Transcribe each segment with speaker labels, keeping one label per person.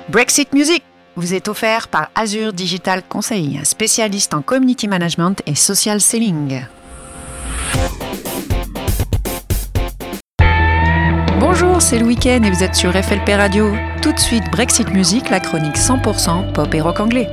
Speaker 1: Brexit Music vous est offert par Azure Digital Conseil, spécialiste en community management et social selling. Bonjour, c'est le week-end et vous êtes sur FLP Radio. Tout de suite, Brexit Music, la chronique 100% pop et rock anglais.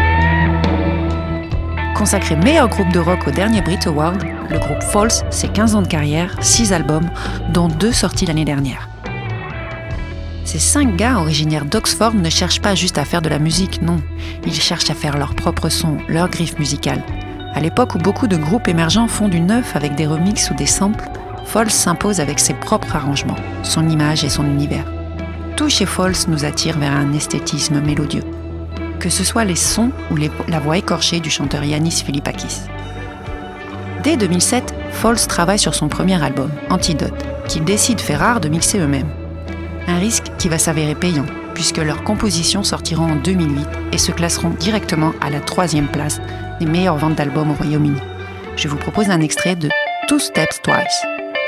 Speaker 1: Consacré meilleur groupe de rock au dernier Brit Award, le groupe False, c'est 15 ans de carrière, 6 albums, dont 2 sortis l'année dernière. Ces 5 gars originaires d'Oxford ne cherchent pas juste à faire de la musique, non. Ils cherchent à faire leur propre son, leur griffe musicale. À l'époque où beaucoup de groupes émergents font du neuf avec des remixes ou des samples, False s'impose avec ses propres arrangements, son image et son univers. Tout chez False nous attire vers un esthétisme mélodieux. Que ce soit les sons ou la voix écorchée du chanteur Yannis Philippakis. Dès 2007, False travaille sur son premier album, Antidote, qu'ils décident fait rare de mixer eux-mêmes. Un risque qui va s'avérer payant, puisque leurs compositions sortiront en 2008 et se classeront directement à la 3e place des meilleures ventes d'albums au Royaume-Uni. Je vous propose un extrait de Two Steps Twice.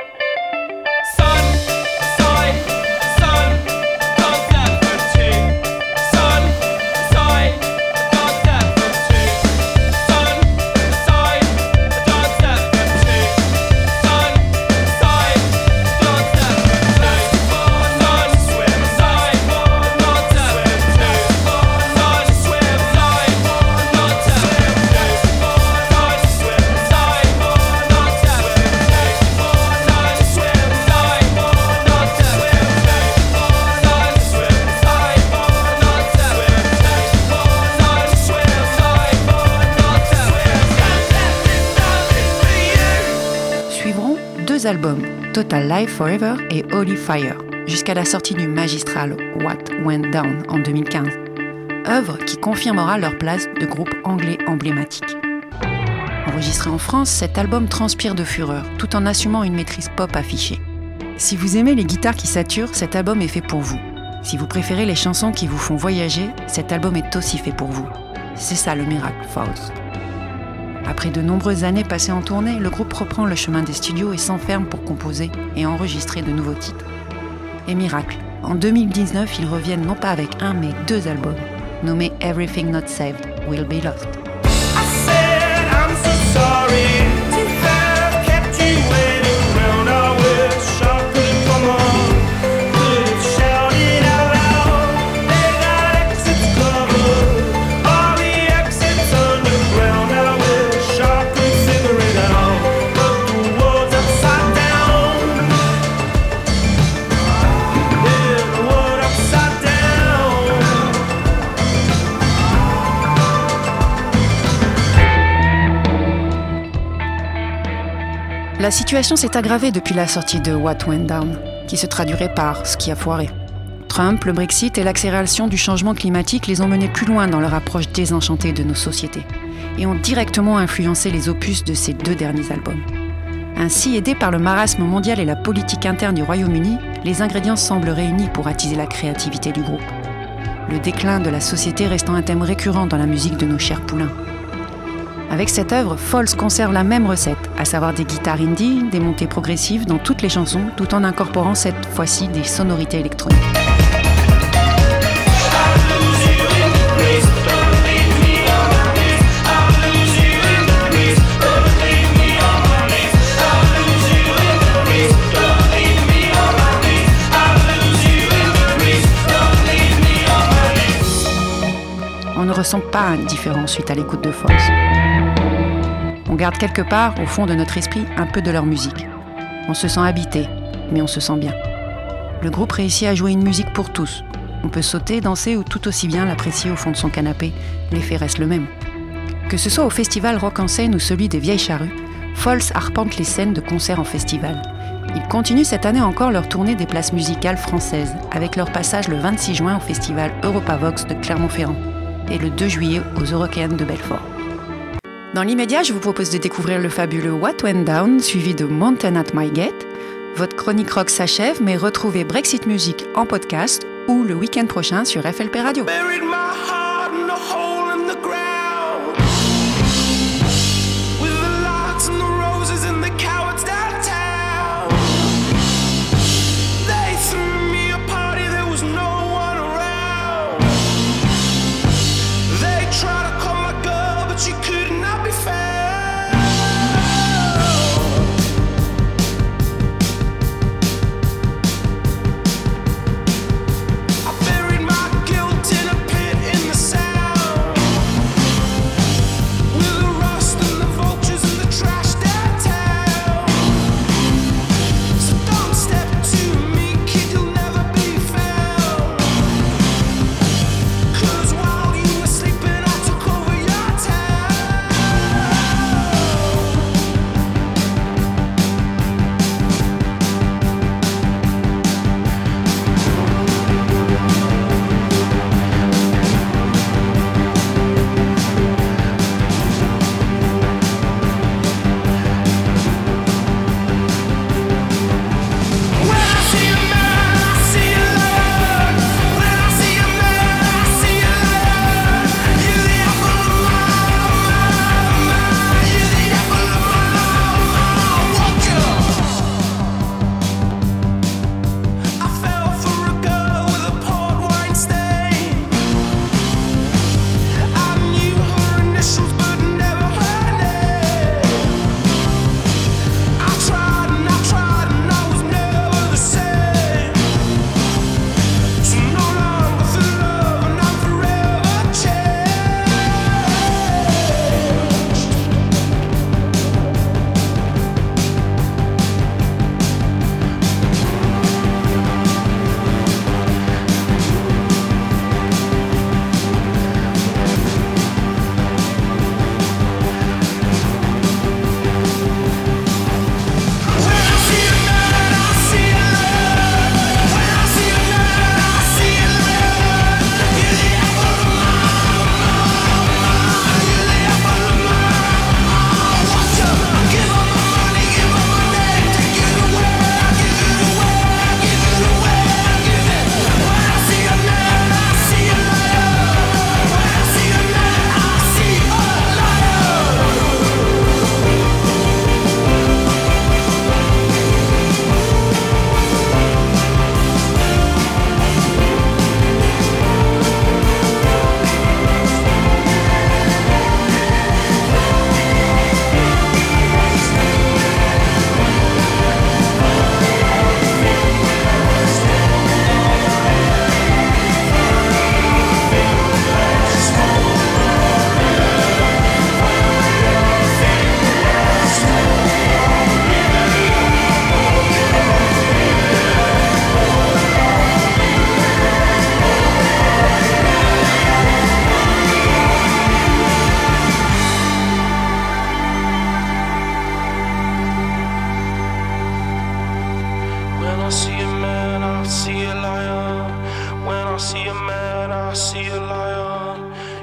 Speaker 1: Albums, Total Life Forever et Holy Fire, jusqu'à la sortie du magistral What Went Down en 2015, œuvre qui confirmera leur place de groupe anglais emblématique. Enregistré en France, cet album transpire de fureur, tout en assumant une maîtrise pop affichée. Si vous aimez les guitares qui saturent, cet album est fait pour vous. Si vous préférez les chansons qui vous font voyager, cet album est aussi fait pour vous. C'est ça le miracle False. Après de nombreuses années passées en tournée, le groupe reprend le chemin des studios et s'enferme pour composer et enregistrer de nouveaux titres. Et miracle, en 2019, ils reviennent non pas avec un mais 2 albums, nommés Everything Not Saved Will Be Lost. I said, I'm so sorry to have kept you waiting around. I wish I could come on, could have shouted out loud. They got exits covered, all the exits underground. I wish I could figure it out, but the world's upside down. Yeah, the world upside down. La situation s'est aggravée depuis la sortie de What Went Down, qui se traduirait par ce qui a foiré. Trump, le Brexit et l'accélération du changement climatique les ont menés plus loin dans leur approche désenchantée de nos sociétés et ont directement influencé les opus de ces 2 derniers albums. Ainsi, aidés par le marasme mondial et la politique interne du Royaume-Uni, les ingrédients semblent réunis pour attiser la créativité du groupe. Le déclin de la société restant un thème récurrent dans la musique de nos chers poulains. Avec cette œuvre, False conserve la même recette, à savoir des guitares indie, des montées progressives dans toutes les chansons, tout en incorporant cette fois-ci des sonorités électroniques. On ne ressent pas indifférent suite à l'écoute de False. On garde quelque part, au fond de notre esprit, un peu de leur musique. On se sent habité, mais on se sent bien. Le groupe réussit à jouer une musique pour tous. On peut sauter, danser ou tout aussi bien l'apprécier au fond de son canapé. L'effet reste le même. Que ce soit au festival Rock en Seine ou celui des Vieilles Charrues, False arpente les scènes de concerts en festival. Ils continuent cette année encore leur tournée des places musicales françaises, avec leur passage le 26 juin au festival Europavox de Clermont-Ferrand et le 2 juillet aux Eurokéennes de Belfort. Dans l'immédiat, je vous propose de découvrir le fabuleux What Went Down, suivi de Mountain at My Gate. Votre chronique rock s'achève, mais retrouvez Brexit Music en podcast ou le week-end prochain sur FLP Radio.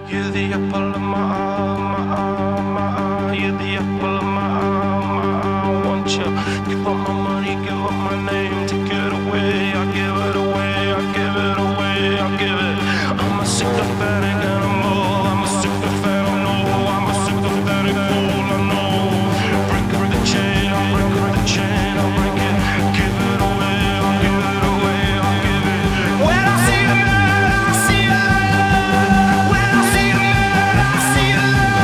Speaker 2: You're the apple of my eye, my eye, my eye. You're the apple of my eye, my eye. Want you? Give up my money, give up my name, take it away. I give it away, I give it away, I give it. I'm a sycophantic animal, I'm a sycophantic, I know. I'm a sycophantic fool, I know. Break up the chain, I'll break up the chain, I'll break it. Give it away, I'll give it away, I'll give it. When I see a man, I see a love. When I see a man, I see a love.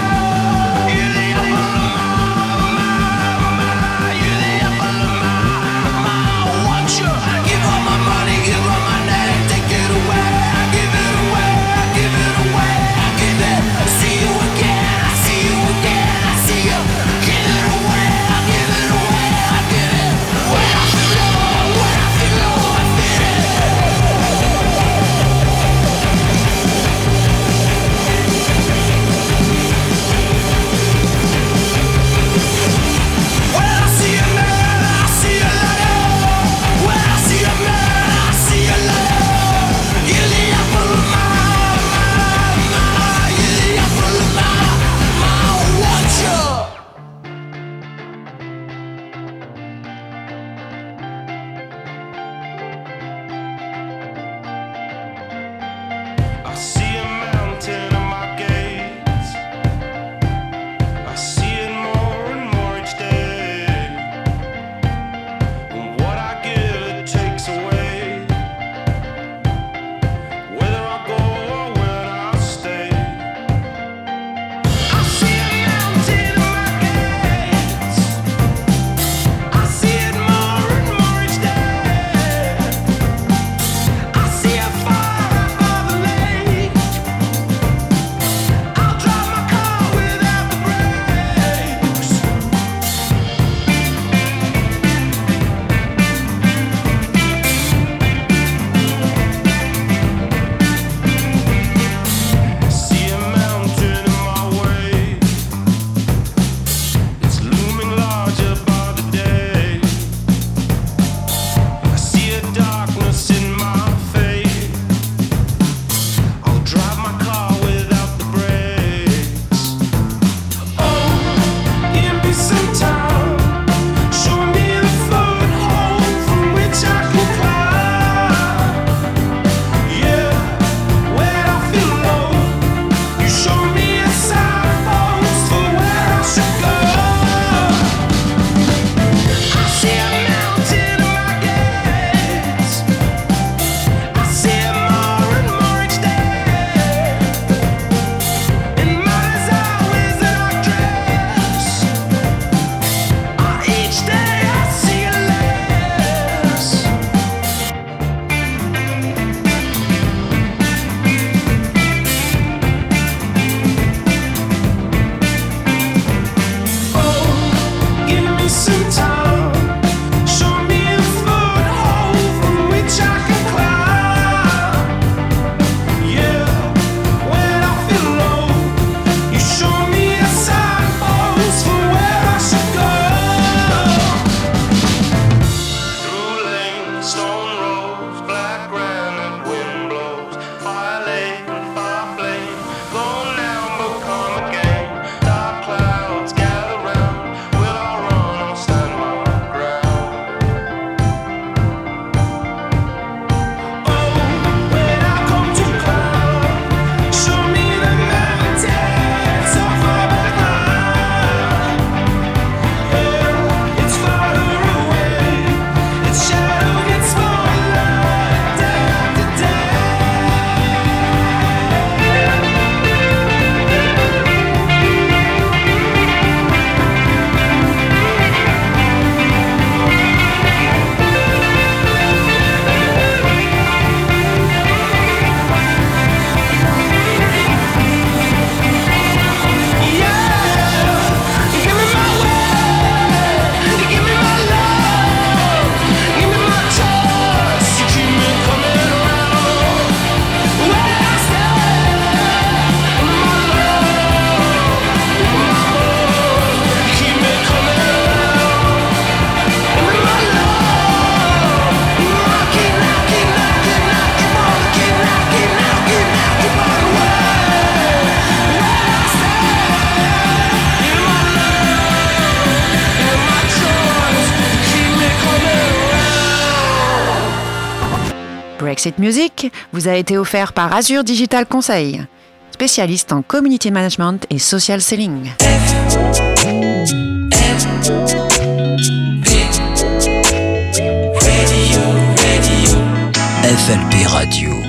Speaker 1: Exit Music vous a été offert par Azure Digital Conseil, spécialiste en community management et social selling.
Speaker 3: FLP Radio.